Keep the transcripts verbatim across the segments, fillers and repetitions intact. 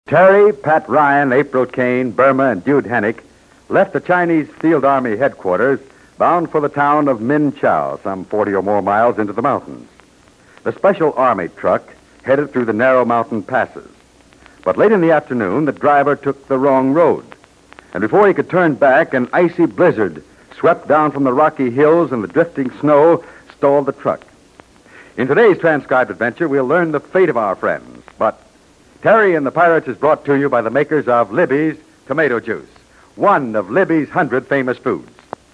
Terry, Pat Ryan, April Kane, Burma, and Jude Hennick left the Chinese Field Army headquarters bound for the town of Min Chau, some forty or more miles into the mountains. The special army truck headed through the narrow mountain passes. But late in the afternoon, the driver took the wrong road. And before he could turn back, an icy blizzard swept down from the rocky hills, and the drifting snow stalled the truck. In today's transcribed adventure, we'll learn the fate of our friends. But Terry and the Pirates is brought to you by the makers of Libby's Tomato Juice, one of Libby's hundred famous foods.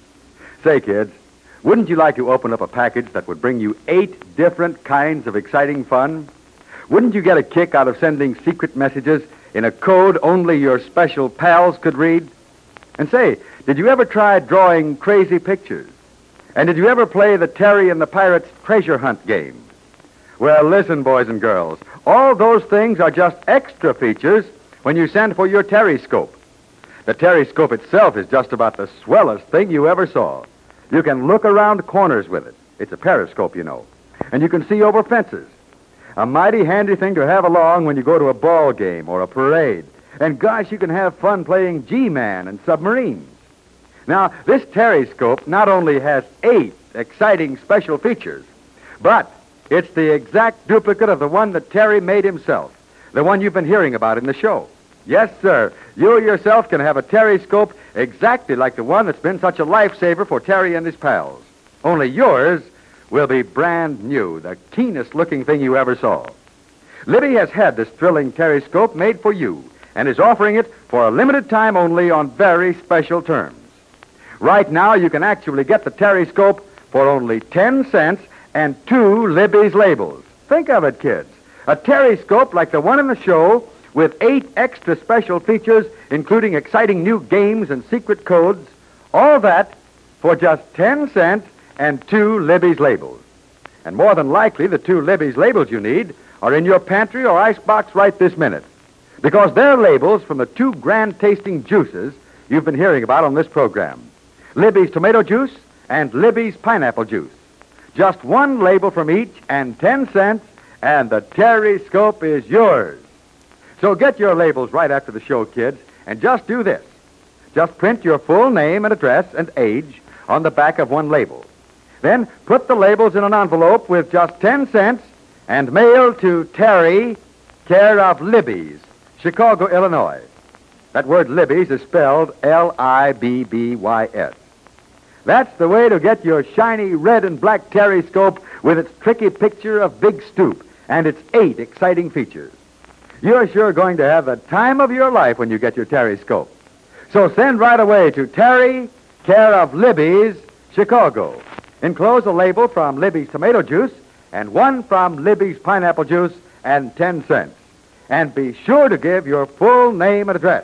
Say, kids, wouldn't you like to open up a package that would bring you eight different kinds of exciting fun? Wouldn't you get a kick out of sending secret messages in a code only your special pals could read? And say, did you ever try drawing crazy pictures? And did you ever play the Terry and the Pirates treasure hunt game? Well, listen, boys and girls, all those things are just extra features when you send for your Terryscope. The Terryscope itself is just about the swellest thing you ever saw. You can look around corners with it. It's a periscope, you know. And you can see over fences. A mighty handy thing to have along when you go to a ball game or a parade. And gosh, you can have fun playing G-Man and submarines. Now, this Terryscope not only has eight exciting special features, but it's the exact duplicate of the one that Terry made himself, the one you've been hearing about in the show. Yes, sir, you yourself can have a Terryscope exactly like the one that's been such a lifesaver for Terry and his pals. Only yours will be brand new, the keenest-looking thing you ever saw. Libby has had this thrilling Terryscope made for you and is offering it for a limited time only on very special terms. Right now, you can actually get the Terryscope for only ten cents and two Libby's labels. Think of it, kids. A Terryscope like the one in the show with eight extra special features, including exciting new games and secret codes. All that for just ten cents and two Libby's labels. And more than likely, the two Libby's labels you need are in your pantry or icebox right this minute. Because they're labels from the two grand-tasting juices you've been hearing about on this program. Libby's Tomato Juice and Libby's Pineapple Juice. Just one label from each and ten cents, and the Terryscope is yours. So get your labels right after the show, kids, and just do this. Just print your full name and address and age on the back of one label. Then put the labels in an envelope with just ten cents and mail to Terry, care of Libby's, Chicago, Illinois. That word Libby's is spelled L I B B Y S. That's the way to get your shiny red and black Terryscope with its tricky picture of Big Stoop and its eight exciting features. You're sure going to have the time of your life when you get your Terryscope. So send right away to Terry, care of Libby's, Chicago. Enclose a label from Libby's Tomato Juice and one from Libby's Pineapple Juice and ten cents. And be sure to give your full name and address.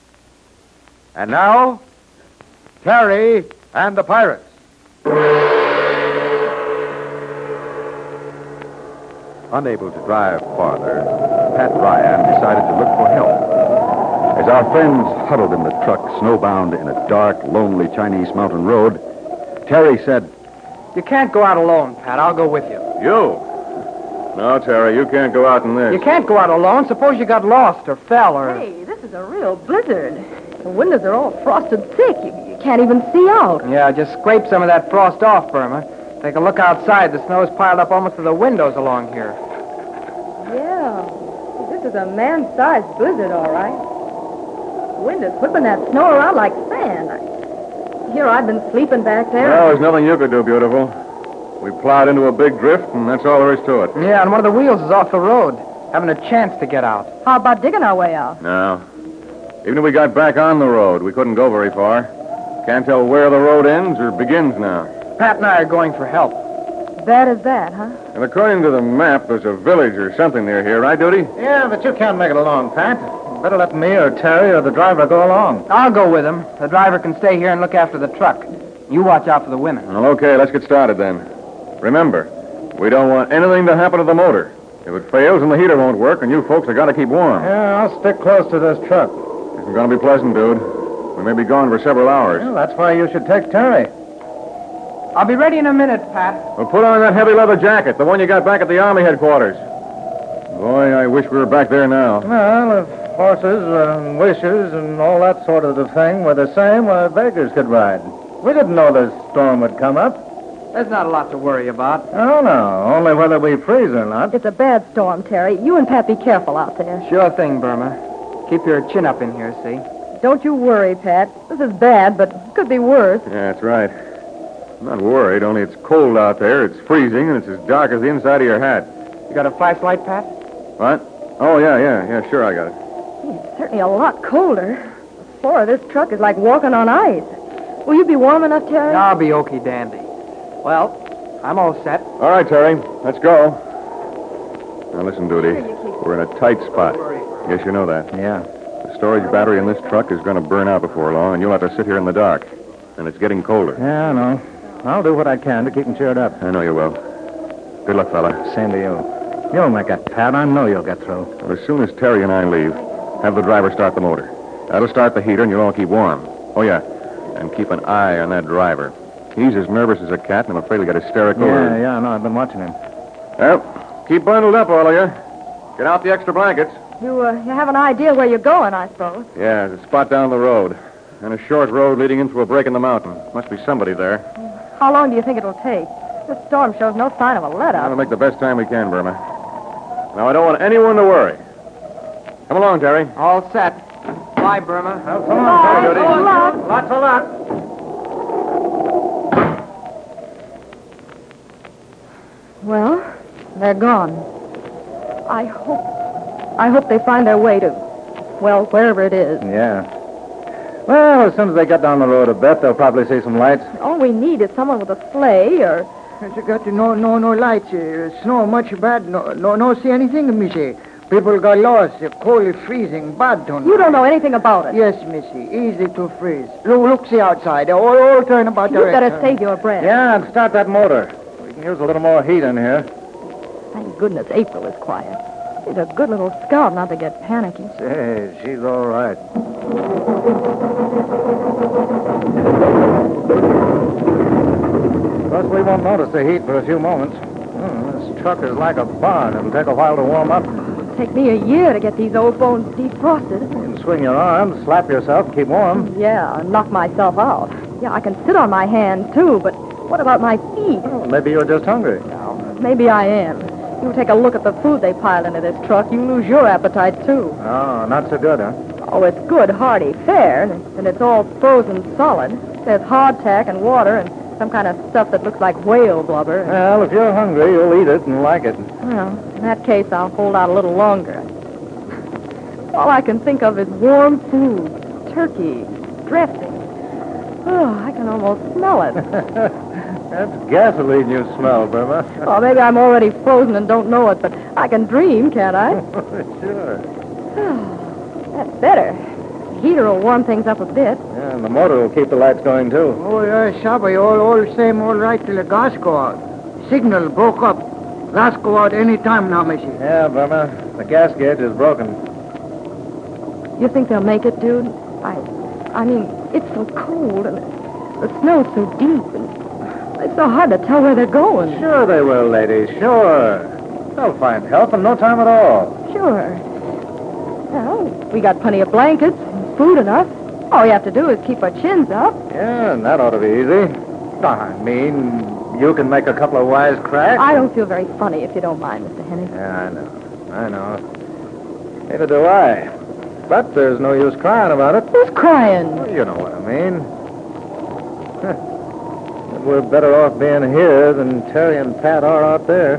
And now, Terry and the Pirates. Unable to drive farther, Pat Ryan decided to look for help. As our friends huddled in the truck, snowbound in a dark, lonely Chinese mountain road, Terry said, You can't go out alone, Pat. I'll go with you. You? No, Terry, you can't go out in this. You can't go out alone. Suppose you got lost or fell or... Hey, this is a real blizzard. The windows are all frosted thick. You, you can't even see out. Yeah, just scrape some of that frost off, Burma. Take a look outside. The snow's piled up almost to the windows along here. Yeah. This is a man-sized blizzard, all right. The wind is whipping that snow around like sand. I, here I've been sleeping back there. Well, there's nothing you could do, beautiful. We plowed into a big drift, and that's all there is to it. Yeah, and one of the wheels is off the road. Haven't a chance to get out. How about digging our way out? No. Even if we got back on the road, we couldn't go very far. Can't tell where the road ends or begins now. Pat and I are going for help. Bad as that, huh? And according to the map, there's a village or something near here, right, Doody? Yeah, but you can't make it alone, Pat. Better let me or Terry or the driver go along. I'll go with him. The driver can stay here and look after the truck. You watch out for the women. Well, okay, let's get started then. Remember, we don't want anything to happen to the motor. If it fails and the heater won't work, and you folks have got to keep warm. Yeah, I'll stick close to this truck. Isn't going to be pleasant, dude. We may be gone for several hours. Well, that's why you should take Terry. I'll be ready in a minute, Pat. Well, put on that heavy leather jacket, the one you got back at the Army headquarters. Boy, I wish we were back there now. Well, if Horses and wishes and all that sort of thing were the same where beggars could ride. We didn't know the storm would come up. There's not a lot to worry about. Oh, no. Only whether we freeze or not. It's a bad storm, Terry. You and Pat be careful out there. Sure thing, Burma. Keep your chin up in here, see? Don't you worry, Pat. This is bad, but it could be worse. Yeah, that's right. I'm not worried, only it's cold out there, it's freezing, and it's as dark as the inside of your hat. You got a flashlight, Pat? What? Oh, yeah, yeah, yeah, sure, I got it. It's certainly a lot colder. The floor of this truck is like walking on ice. Will you be warm enough, Terry? I'll be okie dandy. Well, I'm all set. All right, Terry, let's go. Now, listen, Duty. We're in a tight spot. Guess you know that. Yeah. The storage battery in this truck is going to burn out before long, and you'll have to sit here in the dark. And it's getting colder. Yeah, I know. I'll do what I can to keep him cheered up. I know you will. Good luck, fella. Same to you. You'll make it, Pat. I know you'll get through. Well, as soon as Terry and I leave, have the driver start the motor. That'll start the heater, and you'll all keep warm. Oh, yeah. And keep an eye on that driver. He's as nervous as a cat, and I'm afraid he'll get hysterical. Yeah, or... yeah, I know. I've been watching him. Well, keep bundled up, all of you. Get out the extra blankets. You, uh, you have an idea where you're going, I suppose. Yeah, there's a spot down the road. And a short road leading into a break in the mountain. Must be somebody there. How long do you think it'll take? This storm shows no sign of a let-up. We'll make the best time we can, Burma. Now, I don't want anyone to worry. Come along, Terry. All set. Bye, Burma. Well, come Bye. on, Good luck. Lots of luck. Well, they're gone. I hope... I hope they find their way to... well, wherever it is. Yeah. Well, as soon as they get down the road a bit, they'll probably see some lights. All we need is someone with a sleigh or... You got no no no lights. Uh, snow much bad. No no no see anything, Missy. People got lost. Uh, cold, freezing, bad. Don't You don't know anything about it. Yes, Missy. Easy to freeze. Look, look, see outside. All, all turn about You direction. better save your breath. Yeah, and start that motor. We can use a little more heat in here. Thank goodness April is quiet. She's a good little scout not to get panicky. Say, she's all right. Of course, we won't notice the heat for a few moments. Hmm, this truck is like a barn. It'll take a while to warm up. It'll take me a year to get these old bones defrosted. You can swing your arms, slap yourself, keep warm. Yeah, and knock myself out. Yeah, I can sit on my hands, too, but what about my feet? Well, maybe you're just hungry. Maybe I am. You take a look at the food they pile into this truck, you lose your appetite, too. Oh, not so good, huh? Oh, it's good, hearty fare, and and it's all frozen solid. There's hardtack and water and some kind of stuff that looks like whale blubber. Well, if you're hungry, you'll eat it and like it. Well, in that case, I'll hold out a little longer. All I can think of is warm food, turkey, dressing. Oh, I can almost smell it. That's gasoline you smell, Burma. Well, maybe I'm already frozen and don't know it, but I can dream, can't I? Sure. That's better. The heater will warm things up a bit. Yeah, and the motor will keep the lights going, too. Oh, yeah, Shabby. All, all same, all right till the gas go out. Signal broke up. Gas go out any time now, Missy. Yeah, Burma. The gas gauge is broken. You think they'll make it, dude? I, I mean, it's so cold and the snow's so deep and it's so hard to tell where they're going. Sure they will, lady. Sure. They'll find help in no time at all. Sure. Well, we got plenty of blankets and food enough. All we have to do is keep our chins up. Yeah, and that ought to be easy. I mean, you can make a couple of wise cracks. I don't feel very funny, if you don't mind, Mister Hennig. Yeah, I know. I know. Neither do I. But there's no use crying about it. Who's crying? Well, you know what I mean. We're better off being here than Terry and Pat are out there.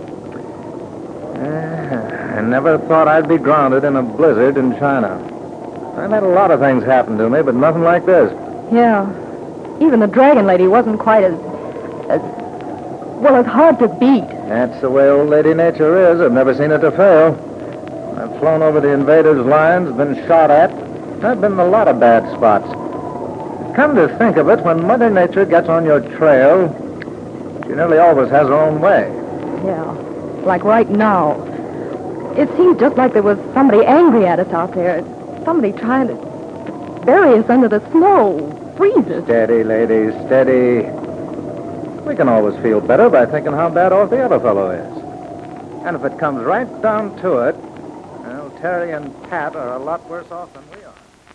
Uh, I never thought I'd be grounded in a blizzard in China. I've had a lot of things happen to me, but nothing like this. Yeah. Even the Dragon Lady wasn't quite as... as... well, as hard to beat. That's the way old Lady Nature is. I've never seen it to fail. I've flown over the invaders' lines, been shot at. I've been in a lot of bad spots. Come to think of it, when Mother Nature gets on your trail, she nearly always has her own way. Yeah. Like right now. It seems just like there was somebody angry at us out there. Somebody trying to bury us under the snow, freeze us. Steady, lady, steady. We can always feel better by thinking how bad off the other fellow is. And if it comes right down to it, well, Terry and Pat are a lot worse off than we are.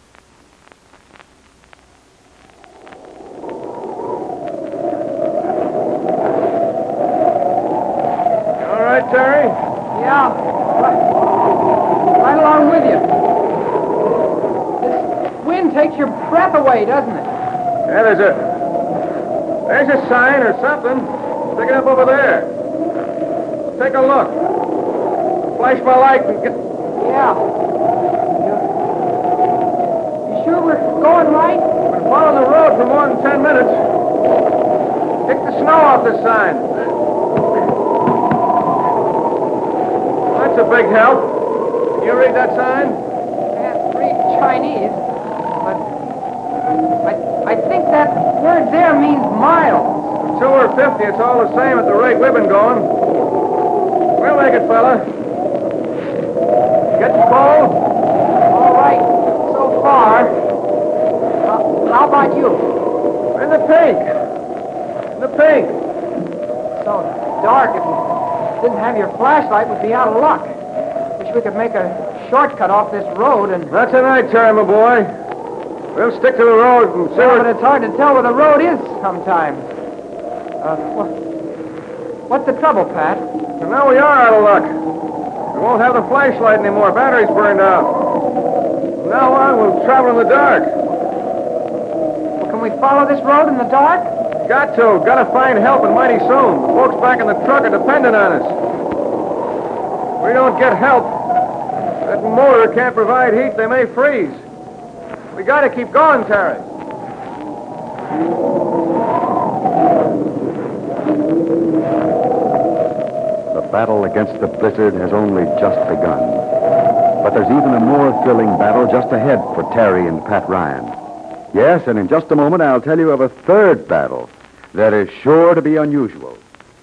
All right, Terry? Yeah. Right, right along with you. This wind takes your breath away, doesn't it? Yeah, there's a... There's a sign or something. Stick it up over there. Take a look. Flash my light and get... Yeah. You, you sure we're going right? Been following the road for more than ten minutes. Kick the snow off this sign. That's a big help. Can you read that sign? Can't read Chinese, but I, I think that word there means miles. Two or fifty, it's all the same at the rate we've been going. We'll make it, fella. Getting full? All right, so far. Uh, how about you? In the pink. In the pink. So dark. If you didn't have your flashlight, we'd be out of luck. Wish we could make a shortcut off this road and... That's a night, Terry, my boy. We'll stick to the road and see Yeah, what... but it's hard to tell where the road is sometimes. Uh, well, what's the trouble, Pat? And now we are out of luck. We won't have the flashlight anymore. Battery's burned out. From now on, we'll travel in the dark. Well, can we follow this road in the dark? Got to. Got to find help, and mighty soon. The folks back in the truck are dependent on us. If we don't get help, that motor can't provide heat. They may freeze. We got to keep going, Terry. The battle against the blizzard has only just begun. But there's even a more thrilling battle just ahead for Terry and Pat Ryan. Yes, and in just a moment I'll tell you of a third battle that is sure to be unusual.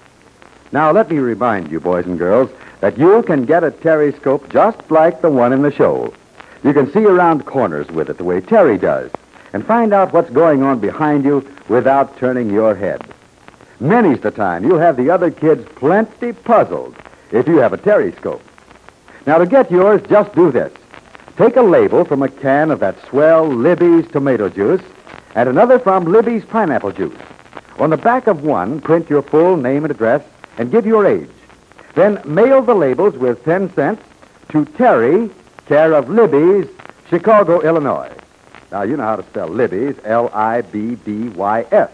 Now, let me remind you, boys and girls, that you can get a Terryscope just like the one in the show. You can see around corners with it the way Terry does and find out what's going on behind you without turning your head. Many's the time you'll have the other kids plenty puzzled if you have a Terryscope. Now, to get yours, just do this. Take a label from a can of that swell Libby's tomato juice and another from Libby's pineapple juice. On the back of one, print your full name and address and give your age. Then mail the labels with ten cents to Terry, care of Libby's, Chicago, Illinois. Now, you know how to spell Libby's, L I B B Y S.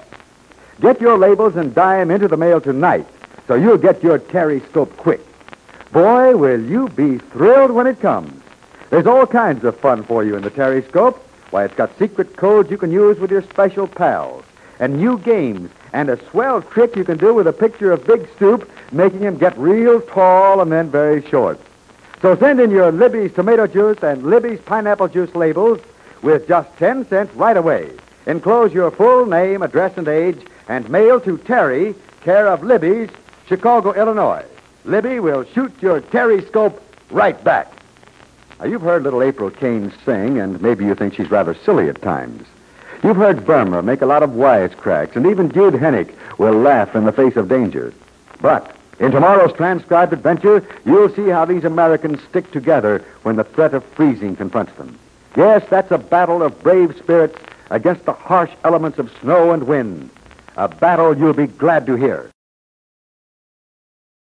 Get your labels and dime into the mail tonight so you'll get your Terryscope quick. Boy, will you be thrilled when it comes. There's all kinds of fun for you in the Terryscope. Why, it's got secret codes you can use with your special pals, and new games, and a swell trick you can do with a picture of Big Stoop, making him get real tall and then very short. So send in your Libby's tomato juice and Libby's pineapple juice labels with just ten cents right away. Enclose your full name, address, and age, and mail to Terry, care of Libby's, Chicago, Illinois. Libby will shoot your Terryscope right back. Now, you've heard little April Kane sing, and maybe you think she's rather silly at times. You've heard Burma make a lot of wisecracks, and even Jude Hennick will laugh in the face of danger. But in tomorrow's transcribed adventure, you'll see how these Americans stick together when the threat of freezing confronts them. Yes, that's a battle of brave spirits against the harsh elements of snow and wind. A battle you'll be glad to hear.